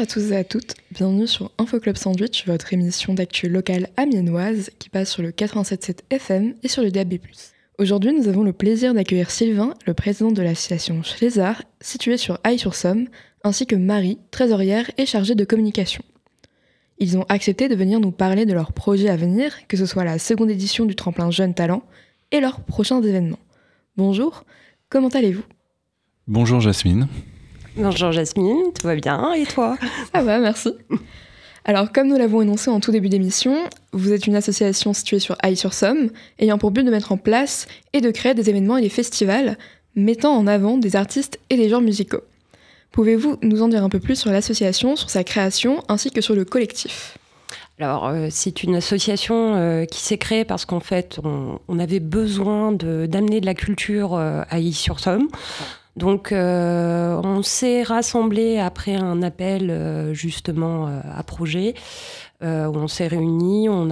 tous et à toutes, bienvenue sur Info Club Sandwich, votre émission d'actu locale amiénoise qui passe sur le 87.7 FM et sur le DAB+. Aujourd'hui, nous avons le plaisir d'accueillir Sylvain, le président de l'association Schlézard, située sur Aille-sur-Somme, ainsi que Marie, trésorière et chargée de communication. Ils ont accepté de venir nous parler de leurs projets à venir, que ce soit la seconde édition du tremplin Jeunes Talents et leurs prochains événements. Bonjour, comment allez-vous ? Bonjour Jasmine. Bonjour Jasmine, tout va bien et toi ? Ça va, merci. Alors, comme nous l'avons énoncé en tout début d'émission, vous êtes une association située sur Aille-sur-Somme, ayant pour but de mettre en place et de créer des événements et des festivals mettant en avant des artistes et des genres musicaux. Pouvez-vous nous en dire un peu plus sur l'association, sur sa création, ainsi que sur le collectif ? Alors, c'est une association qui s'est créée parce qu'en fait, on avait besoin d'amener de la culture à Aille-sur-Somme. Donc, on s'est rassemblés après un appel justement à projet, où on s'est réunis, on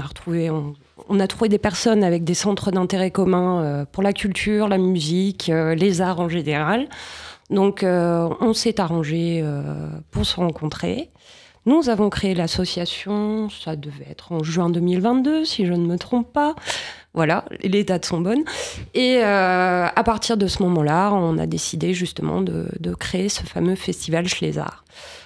a trouvé des personnes avec des centres d'intérêt communs pour la culture, la musique, les arts en général. Donc, on s'est arrangé pour se rencontrer. Nous avons créé l'association, ça devait être en juin 2022, si je ne me trompe pas. Voilà, les dates sont bonnes. Et à partir de ce moment-là, on a décidé justement de créer ce fameux festival Schlézard.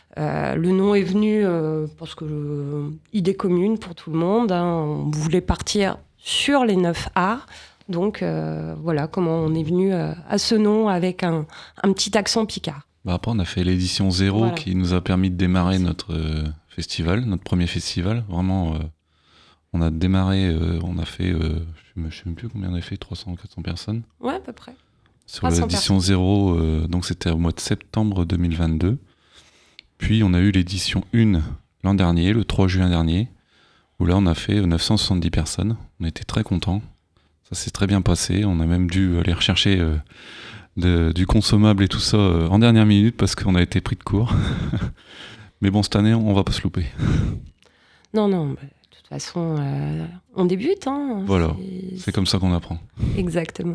Le nom est venu parce que idée commune pour tout le monde. On voulait partir sur les 9 arts. Donc voilà comment on est venu à ce nom avec un petit accent picard. Après, on a fait l'édition 0 voilà. Qui nous a permis de démarrer notre festival, notre premier festival. Vraiment, on a démarré, on a fait, je ne sais même plus combien on a fait, 300, 400 personnes. Ouais, à peu près. Sur l'édition 0, donc c'était au mois de septembre 2022. Puis on a eu l'édition 1 l'an dernier, le 3 juin dernier, où là on a fait 970 personnes. On était très contents. Ça s'est très bien passé. On a même dû aller rechercher du consommable et tout ça en dernière minute parce qu'on a été pris de court. Mais bon, cette année, on va pas se louper. Non, de toute façon, on débute. Voilà, c'est comme ça qu'on apprend. Exactement.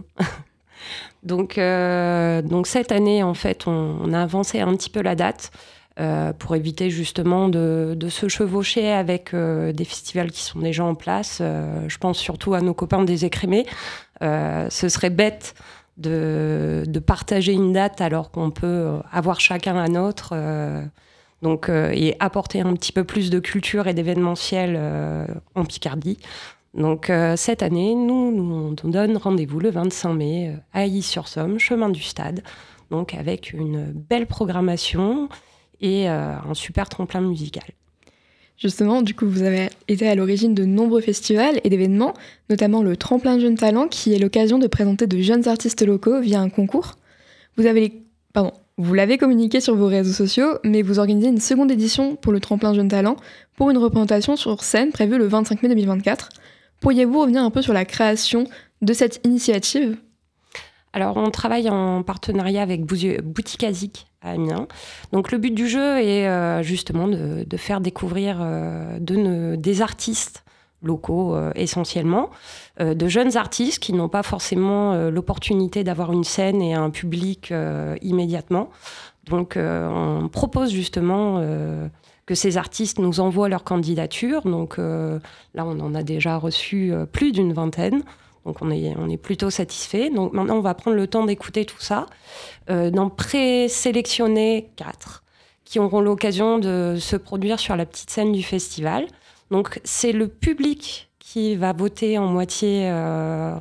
Donc cette année, en fait, on a avancé un petit peu la date pour éviter justement de se chevaucher avec des festivals qui sont déjà en place. Je pense surtout à nos copains des Écrémés. Ce serait bête de partager une date alors qu'on peut avoir chacun la nôtre et apporter un petit peu plus de culture et d'événementiel en Picardie. Donc cette année, nous on donne rendez-vous le 25 mai à Ailly-sur-Somme, chemin du Stade, donc avec une belle programmation et un super tremplin musical. Justement, du coup, vous avez été à l'origine de nombreux festivals et d'événements, notamment le Tremplin Jeunes Talents, qui est l'occasion de présenter de jeunes artistes locaux via un concours. Vous l'avez communiqué sur vos réseaux sociaux, mais vous organisez une seconde édition pour le Tremplin Jeunes Talents pour une représentation sur scène prévue le 25 mai 2024. Pourriez-vous revenir un peu sur la création de cette initiative ? Alors, on travaille en partenariat avec Boutique Azik à Amiens. Donc, le but du jeu est justement de faire découvrir des artistes locaux essentiellement, de jeunes artistes qui n'ont pas forcément l'opportunité d'avoir une scène et un public immédiatement. Donc, on propose justement que ces artistes nous envoient leur candidature. Donc, là, on en a déjà reçu plus d'une vingtaine. Donc, on est plutôt satisfait. Donc, maintenant, on va prendre le temps d'écouter tout ça, d'en présélectionner 4 qui auront l'occasion de se produire sur la petite scène du festival. Donc, c'est le public qui va voter en moitié à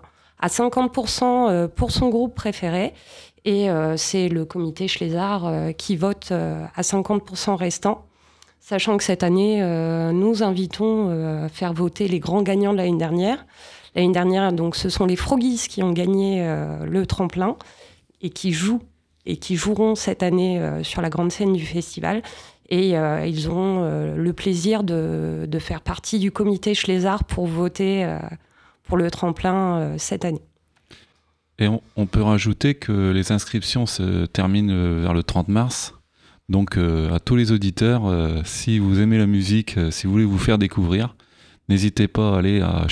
50% pour son groupe préféré. Et c'est le comité Schlézard qui vote à 50% restant. Sachant que cette année, nous invitons à faire voter les grands gagnants de l'année dernière. L'année dernière, donc, ce sont les Froggies qui ont gagné le tremplin et qui joueront cette année sur la grande scène du festival. Et ils auront le plaisir de faire partie du comité Schlézard pour voter pour le tremplin cette année. Et on peut rajouter que les inscriptions se terminent vers le 30 mars. Donc à tous les auditeurs, si vous aimez la musique, si vous voulez vous faire découvrir, n'hésitez pas à aller à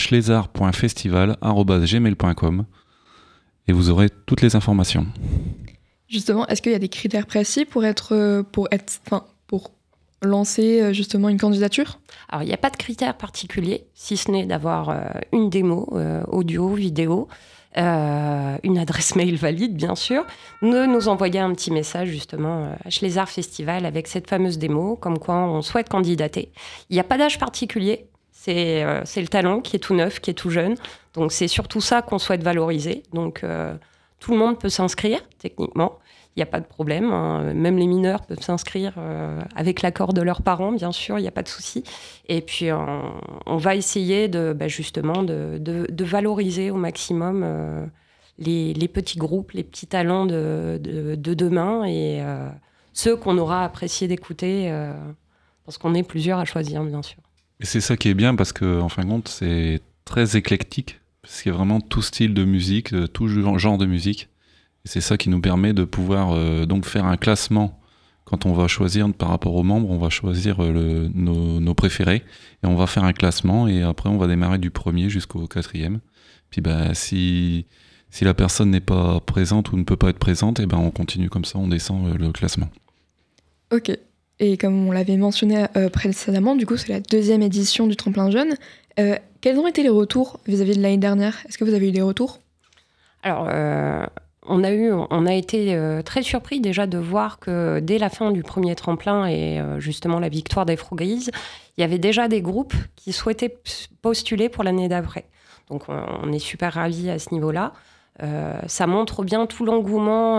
schlézard.festival@gmail.com et vous aurez toutes les informations. Justement, est-ce qu'il y a des critères précis pour lancer justement une candidature ? Alors, il n'y a pas de critères particuliers, si ce n'est d'avoir une démo, audio, vidéo, une adresse mail valide, bien sûr, de nous envoyer un petit message, justement, à Schlézard Festival avec cette fameuse démo, comme quoi on souhaite candidater. Il n'y a pas d'âge particulier, c'est le talent qui est tout neuf, qui est tout jeune. Donc, c'est surtout ça qu'on souhaite valoriser. Donc, tout le monde peut s'inscrire, techniquement. Il n'y a pas de problème, hein. Même les mineurs peuvent s'inscrire avec l'accord de leurs parents, bien sûr, il n'y a pas de souci. Et puis, on va essayer justement de valoriser au maximum les petits groupes, les petits talents de demain et ceux qu'on aura apprécié d'écouter, parce qu'on est plusieurs à choisir, bien sûr. Et c'est ça qui est bien, parce qu'en fin de compte, c'est très éclectique, parce qu'il y a vraiment tout style de musique, tout genre de musique. Et c'est ça qui nous permet de pouvoir donc faire un classement. Quand on va choisir par rapport aux membres, on va choisir nos préférés et on va faire un classement et après on va démarrer du 1er jusqu'au 4e. Puis si la personne n'est pas présente ou ne peut pas être présente, et on continue comme ça, on descend le classement. Ok. Et comme on l'avait mentionné précédemment, du coup c'est la 2e édition du Tremplin Jeune. Quels ont été les retours vis-à-vis de l'année dernière ? Est-ce que vous avez eu des retours ? Alors, on a été très surpris déjà de voir que dès la fin du premier tremplin et justement la victoire des Froggies, il y avait déjà des groupes qui souhaitaient postuler pour l'année d'après. Donc on est super ravis à ce niveau-là. Ça montre bien tout l'engouement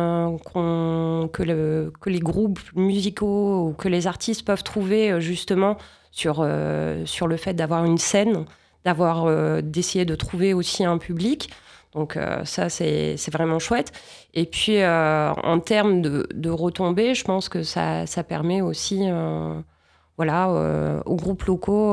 que les groupes musicaux ou que les artistes peuvent trouver justement sur le fait d'avoir une scène, d'essayer de trouver aussi un public. Donc ça, c'est vraiment chouette. Et puis, en termes de retombées, je pense que ça permet aussi aux groupes locaux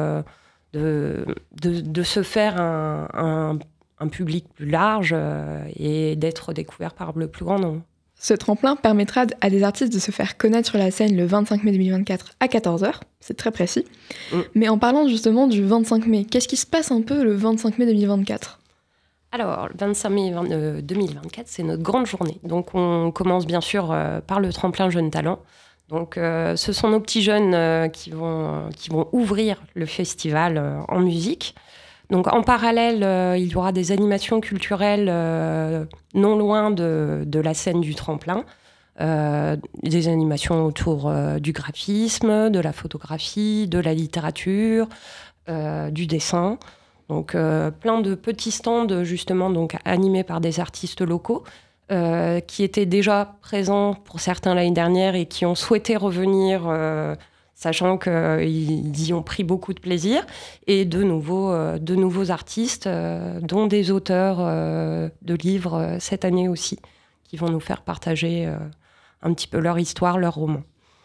de se faire un public plus large et d'être découvert par le plus grand nombre. Ce tremplin permettra à des artistes de se faire connaître sur la scène le 25 mai 2024 à 14h, c'est très précis. Mais en parlant justement du 25 mai, qu'est-ce qui se passe un peu le 25 mai 2024 ? Alors, le 25 mai 2024, c'est notre grande journée. Donc, on commence bien sûr par le tremplin Jeunes Talents. Donc, ce sont nos petits jeunes qui vont ouvrir le festival en musique. Donc, en parallèle, il y aura des animations culturelles non loin de la scène du tremplin. Des animations autour du graphisme, de la photographie, de la littérature, du dessin. Donc, plein de petits stands, justement, donc, animés par des artistes locaux qui étaient déjà présents pour certains l'année dernière et qui ont souhaité revenir, sachant qu'ils y ont pris beaucoup de plaisir. Et de nouveaux artistes, dont des auteurs de livres cette année aussi, qui vont nous faire partager un petit peu leur histoire, leur roman.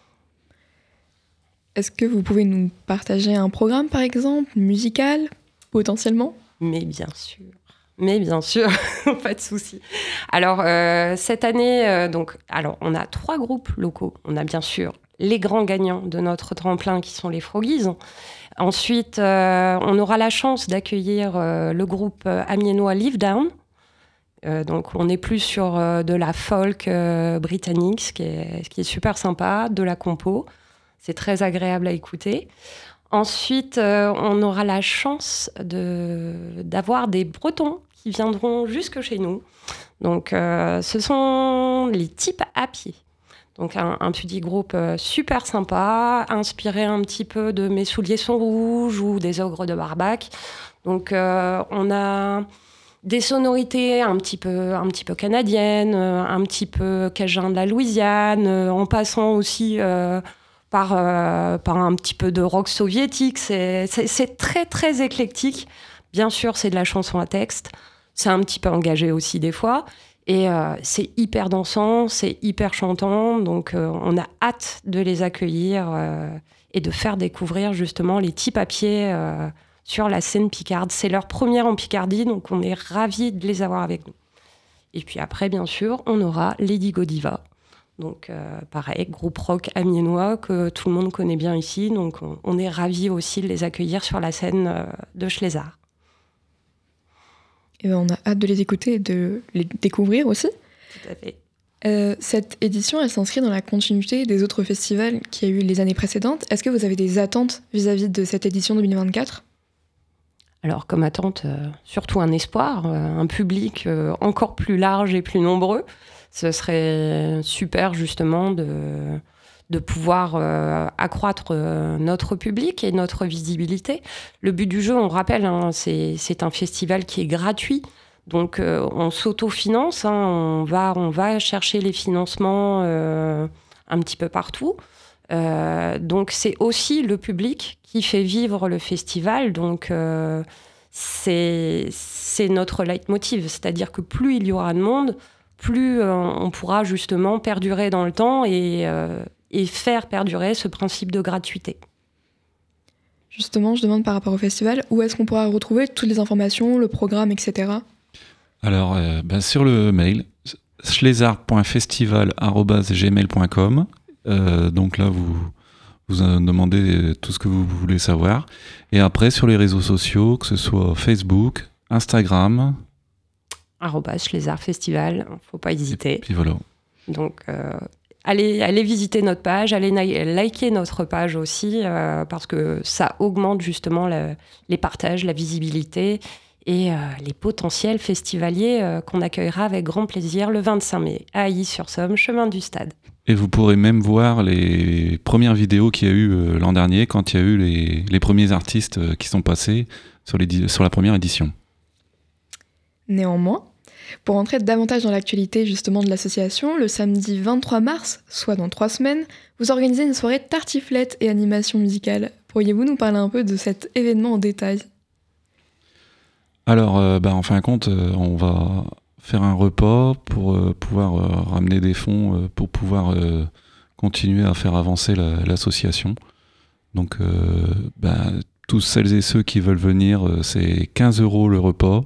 Est-ce que vous pouvez nous partager un programme, par exemple, musical ? Potentiellement ? Mais bien sûr, pas de souci. Alors, cette année, on a 3 groupes locaux. On a bien sûr les grands gagnants de notre tremplin qui sont les Froggies. Ensuite, on aura la chance d'accueillir le groupe amiénois Live Down. Donc, on est plus sur de la folk britannique, ce qui est super sympa, de la compo. C'est très agréable à écouter. Ensuite, on aura la chance d'avoir des Bretons qui viendront jusque chez nous. Donc, ce sont les Types à pied. Donc, un petit groupe super sympa, inspiré un petit peu de Mes souliers sont rouges ou des Ogres de Barbac. Donc, on a des sonorités un petit peu canadiennes, un petit peu cajun de la Louisiane, en passant aussi par un petit peu de rock soviétique. C'est très, très éclectique. Bien sûr, c'est de la chanson à texte. C'est un petit peu engagé aussi des fois. Et c'est hyper dansant, c'est hyper chantant. Donc, on a hâte de les accueillir et de faire découvrir justement les Types à pied sur la scène picarde. C'est leur première en Picardie, donc on est ravis de les avoir avec nous. Et puis après, bien sûr, on aura Lady Godiva. Donc, pareil, groupe rock amiénois que tout le monde connaît bien ici. Donc, on est ravis aussi de les accueillir sur la scène de Schlézard. Et on a hâte de les écouter et de les découvrir aussi. Tout à fait. Cette édition, elle s'inscrit dans la continuité des autres festivals qu'il y a eu les années précédentes. Est-ce que vous avez des attentes vis-à-vis de cette édition 2024 ? Alors, comme attente, surtout un espoir, un public encore plus large et plus nombreux. Ce serait super, justement, de pouvoir accroître notre public et notre visibilité. Le but du jeu, on rappelle, c'est un festival qui est gratuit. Donc, on s'autofinance, on va chercher les financements un petit peu partout. Donc, c'est aussi le public qui fait vivre le festival. Donc, c'est notre leitmotiv. C'est-à-dire que plus il y aura de monde, plus on pourra justement perdurer dans le temps et faire perdurer ce principe de gratuité. Justement, je demande par rapport au festival, où est-ce qu'on pourra retrouver toutes les informations, le programme, etc. Alors, sur le mail, schlesard.festival@gmail.com. Donc là, vous demandez tout ce que vous voulez savoir. Et après, sur les réseaux sociaux, que ce soit Facebook, Instagram. @Schlesard Festival, faut pas hésiter. Et puis voilà. Donc, allez visiter notre page, allez liker notre page aussi, parce que ça augmente justement les partages, la visibilité et les potentiels festivaliers qu'on accueillera avec grand plaisir le 25 mai à Ailly-sur-Somme, chemin du Stade. Et vous pourrez même voir les premières vidéos qu'il y a eu l'an dernier, quand il y a eu les premiers artistes qui sont passés sur la première édition. Néanmoins, pour entrer davantage dans l'actualité justement de l'association, le samedi 23 mars, soit dans 3 semaines, vous organisez une soirée tartiflette et animation musicale. Pourriez-vous nous parler un peu de cet événement en détail ? Alors, en fin de compte, on va faire un repas pour pouvoir ramener des fonds pour pouvoir continuer à faire avancer l'association. Donc, tous celles et ceux qui veulent venir, c'est 15 € le repas,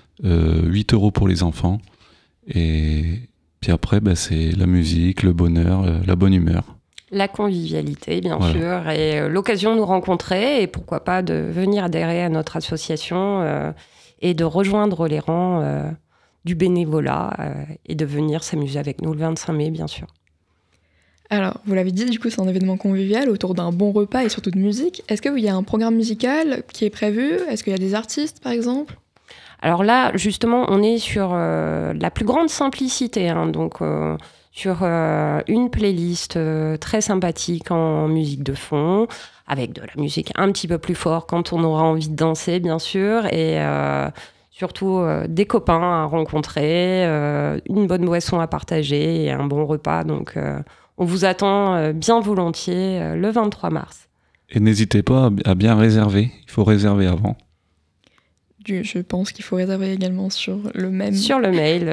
8 € pour les enfants. Et puis après, c'est la musique, le bonheur, la bonne humeur. La convivialité, bien sûr, et l'occasion de nous rencontrer et pourquoi pas de venir adhérer à notre association et de rejoindre les rangs du bénévolat et de venir s'amuser avec nous le 25 mai, bien sûr. Alors, vous l'avez dit, du coup, c'est un événement convivial autour d'un bon repas et surtout de musique. Est-ce qu'il y a un programme musical qui est prévu ? Est-ce qu'il y a des artistes, par exemple ? Alors là, justement, on est sur la plus grande simplicité, donc sur une playlist très sympathique en musique de fond, avec de la musique un petit peu plus fort quand on aura envie de danser, bien sûr, et surtout des copains à rencontrer, une bonne boisson à partager et un bon repas. Donc, on vous attend bien volontiers le 23 mars. Et n'hésitez pas à bien réserver. Il faut réserver avant. Je pense qu'il faut réserver également sur le même... Sur le mail,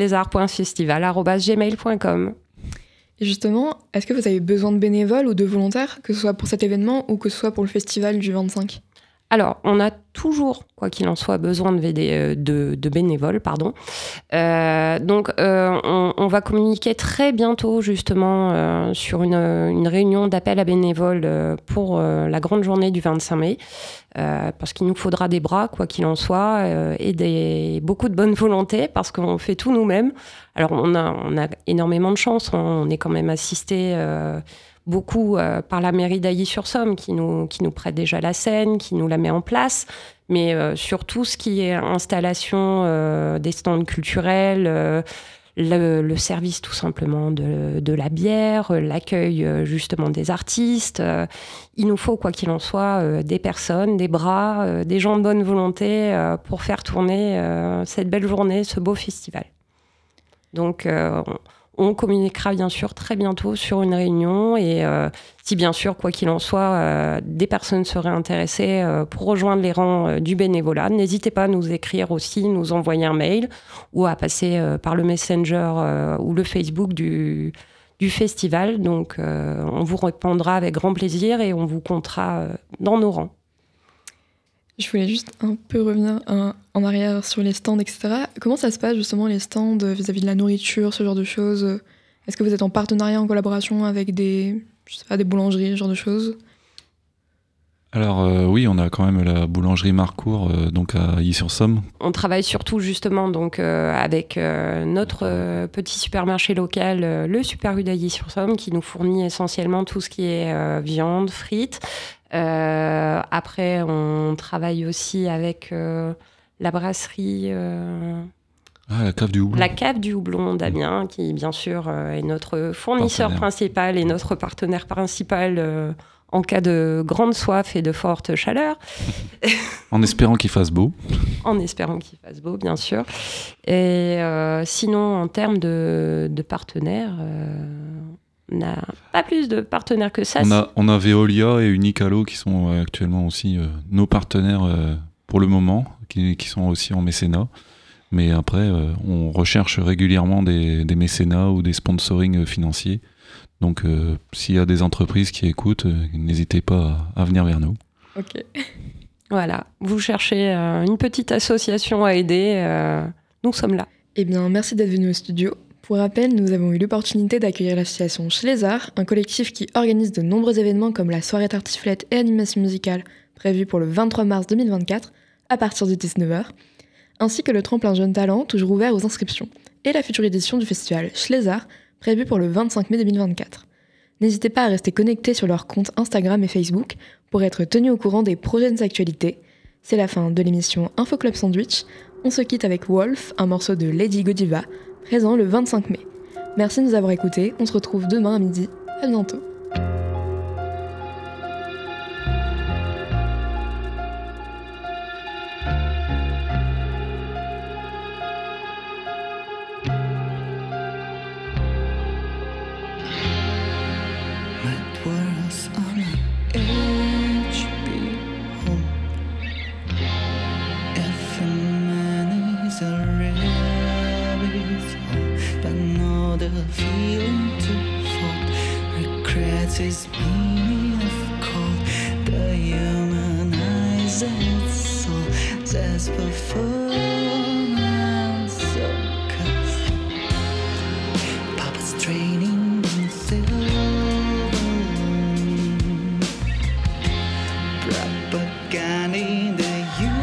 schlesard.festival@gmail.com. Et justement, est-ce que vous avez besoin de bénévoles ou de volontaires, que ce soit pour cet événement ou que ce soit pour le festival du 25 ? Alors, on a toujours, quoi qu'il en soit, besoin de bénévoles, pardon. Donc, on va communiquer très bientôt, justement, sur une réunion d'appel à bénévoles pour la grande journée du 25 mai, parce qu'il nous faudra des bras, quoi qu'il en soit, et beaucoup de bonne volonté, parce qu'on fait tout nous-mêmes. Alors, on a énormément de chance, on est quand même assisté... beaucoup par la mairie d'Ailly-sur-Somme qui nous prête déjà la scène, qui nous la met en place, mais surtout ce qui est installation des stands culturels, le service tout simplement de la bière, l'accueil justement des artistes. Il nous faut, quoi qu'il en soit, des personnes, des bras, des gens de bonne volonté pour faire tourner cette belle journée, ce beau festival. Donc, on communiquera bien sûr très bientôt sur une réunion et si bien sûr, quoi qu'il en soit, des personnes seraient intéressées pour rejoindre les rangs du bénévolat, n'hésitez pas à nous écrire aussi, nous envoyer un mail ou à passer par le Messenger ou le Facebook du festival. Donc on vous répondra avec grand plaisir et on vous comptera dans nos rangs. Je voulais juste un peu revenir en arrière sur les stands, etc. Comment ça se passe justement les stands vis-à-vis de la nourriture, ce genre de choses ? Est-ce que vous êtes en partenariat, en collaboration avec des boulangeries, ce genre de choses ? Alors oui, on a quand même la boulangerie Marcourt, donc à Ily-sur-Somme. On travaille surtout justement donc, avec notre petit supermarché local, le Super U d'Illy-sur-Somme, qui nous fournit essentiellement tout ce qui est viande, frites. Après, on travaille aussi avec la brasserie... La cave du houblon. La cave du houblon d'Amiens, qui bien sûr est notre fournisseur principal et notre partenaire principal en cas de grande soif et de forte chaleur. En espérant qu'il fasse beau. En espérant qu'il fasse beau, bien sûr. Et sinon, en termes de partenaires, on n'a pas plus de partenaires que ça. On a Veolia et Unicalo qui sont actuellement aussi nos partenaires pour le moment, qui sont aussi en mécénat. Mais après, on recherche régulièrement des mécénats ou des sponsorings financiers. Donc, s'il y a des entreprises qui écoutent, n'hésitez pas à venir vers nous. Ok. Voilà, vous cherchez une petite association à aider, nous sommes là. Eh bien, merci d'être venu au studio. Pour rappel, nous avons eu l'opportunité d'accueillir l'association Chez les Arts, un collectif qui organise de nombreux événements comme la soirée tartiflette et animation musicale prévue pour le 23 mars 2024 à partir de 19h, ainsi que le tremplin Jeunes Talents, toujours ouvert aux inscriptions, et la future édition du festival Chez les Arts, prévue pour le 25 mai 2024. N'hésitez pas à rester connectés sur leurs comptes Instagram et Facebook pour être tenus au courant des prochaines actualités. C'est la fin de l'émission Info Club Sandwich. On se quitte avec Wolf, un morceau de Lady Godiva, présent le 25 mai. Merci de nous avoir écoutés, on se retrouve demain à midi. À bientôt. Is meaning of cold, the humanized soul says performance circus, puppets training themselves, propagating the